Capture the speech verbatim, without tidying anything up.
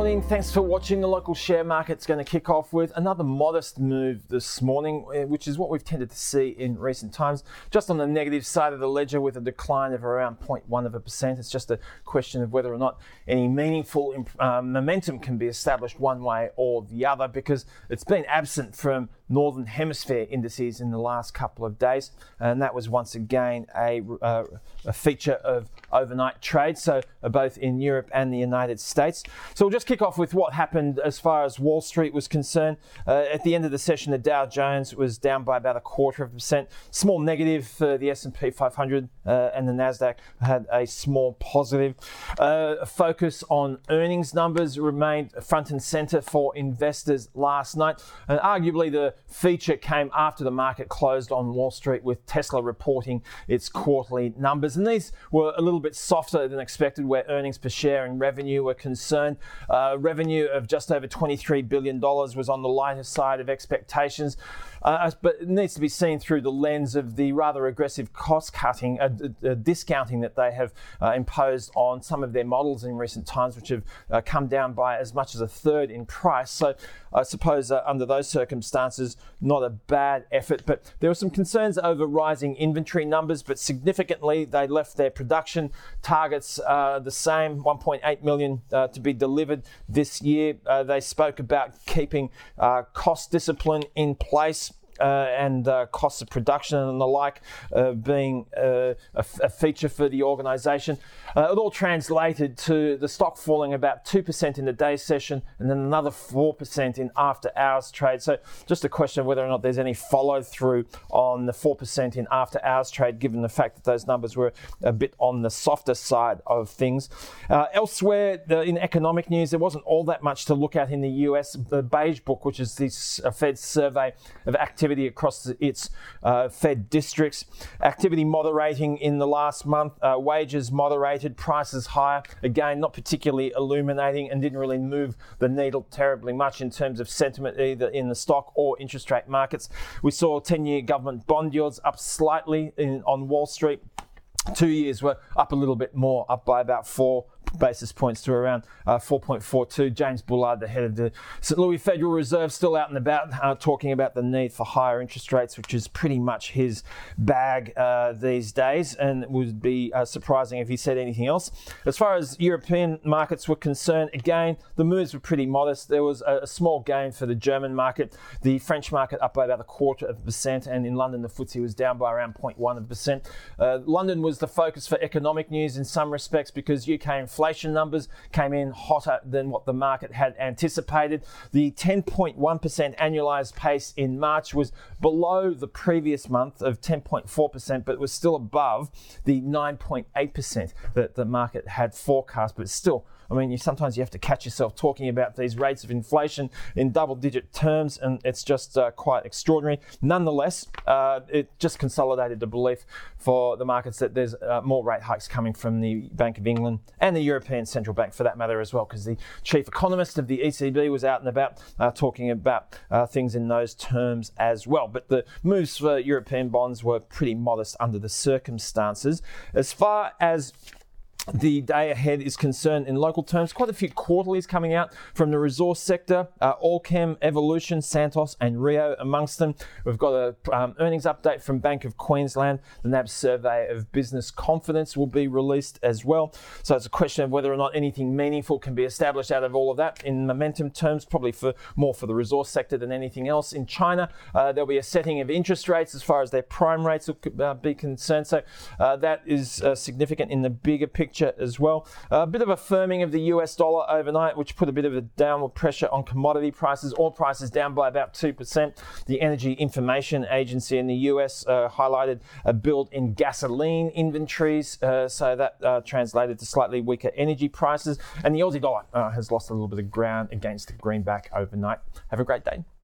morning. Thanks for watching. The local share market's going to kick off with another modest move this morning, which is what we've tended to see in recent times. Just on the negative side of the ledger with a decline of around zero point one of a percent. It's just a question of whether or not any meaningful uh, momentum can be established one way or the other, because it's been absent from Northern Hemisphere indices in the last couple of days, and that was once again a, uh, a feature of overnight trade, so uh, both in Europe and the United States. So we'll just kick off with what happened as far as Wall Street was concerned. Uh, at the end of the session, the Dow Jones was down by about a quarter of a percent, small negative for the S and P five hundred, uh, and the Nasdaq had a small positive. Uh, a focus on earnings numbers remained front and center for investors last night, and arguably the feature came after the market closed on Wall Street, with Tesla reporting its quarterly numbers, and these were a little bit softer than expected where earnings per share and revenue were concerned. Uh, revenue of just over twenty-three billion dollars was on the lighter side of expectations, uh, but it needs to be seen through the lens of the rather aggressive cost cutting, uh, uh, discounting that they have uh, imposed on some of their models in recent times, which have uh, come down by as much as a third in price. So I suppose uh, under those circumstances, not a bad effort, but there were some concerns over rising inventory numbers, but significantly they left their production targets uh, the same, one point eight million uh, to be delivered this year. Uh, they spoke about keeping uh, cost discipline in place. Uh, and uh, costs of production and the like uh, being uh, a, a feature for the organisation. Uh, it all translated to the stock falling about two percent in the day session and then another four percent in after hours trade. So just a question of whether or not there's any follow through on the four percent in after hours trade, given the fact that those numbers were a bit on the softer side of things. Uh, elsewhere, the, in economic news, there wasn't all that much to look at in the U S. The Beige Book, which is this uh, Fed survey of activity across its uh, Fed districts. Activity moderating in the last month, uh, wages moderated, prices higher. Again, not particularly illuminating and didn't really move the needle terribly much in terms of sentiment either in the stock or interest rate markets. We saw ten-year government bond yields up slightly in, on Wall Street. Two years were up a little bit more, up by about four basis points to around uh, four point four two. James Bullard, the head of the Saint Louis Federal Reserve, still out and about uh, talking about the need for higher interest rates, which is pretty much his bag uh, these days, and it would be uh, surprising if he said anything else. As far as European markets were concerned, again, the moves were pretty modest. There was a, a small gain for the German market, the French market up by about a quarter of a percent, and in London the F T S E was down by around zero point one of a percent. Uh, London was the focus for economic news in some respects because U K inflation Inflation numbers came in hotter than what the market had anticipated. The ten point one percent annualized pace in March was below the previous month of ten point four percent, but was still above the nine point eight percent that the market had forecast. But still, I mean, you sometimes you have to catch yourself talking about these rates of inflation in double-digit terms, and it's just uh, quite extraordinary. Nonetheless, uh, it just consolidated the belief for the markets that there's uh, more rate hikes coming from the Bank of England and the European Central Bank for that matter as well, because the chief economist of the E C B was out and about uh, talking about uh, things in those terms as well. But the moves for European bonds were pretty modest under the circumstances. As far as the day ahead is concerned in local terms, quite a few quarterlies coming out from the resource sector, uh, Allkem, Evolution, Santos and Rio amongst them. We've got a um, earnings update from Bank of Queensland. The N A B survey of business confidence will be released as well. So it's a question of whether or not anything meaningful can be established out of all of that in momentum terms, probably for more for the resource sector than anything else. In China, uh, there'll be a setting of interest rates as far as their prime rates will uh, be concerned. So uh, that is uh, significant in the bigger picture as well. A bit of a firming of the U S dollar overnight, which put a bit of a downward pressure on commodity prices. Oil prices down by about two percent. The Energy Information Agency in the U S uh, highlighted a build in gasoline inventories, uh, so that uh, translated to slightly weaker energy prices. And the Aussie dollar uh, has lost a little bit of ground against the greenback overnight. Have a great day.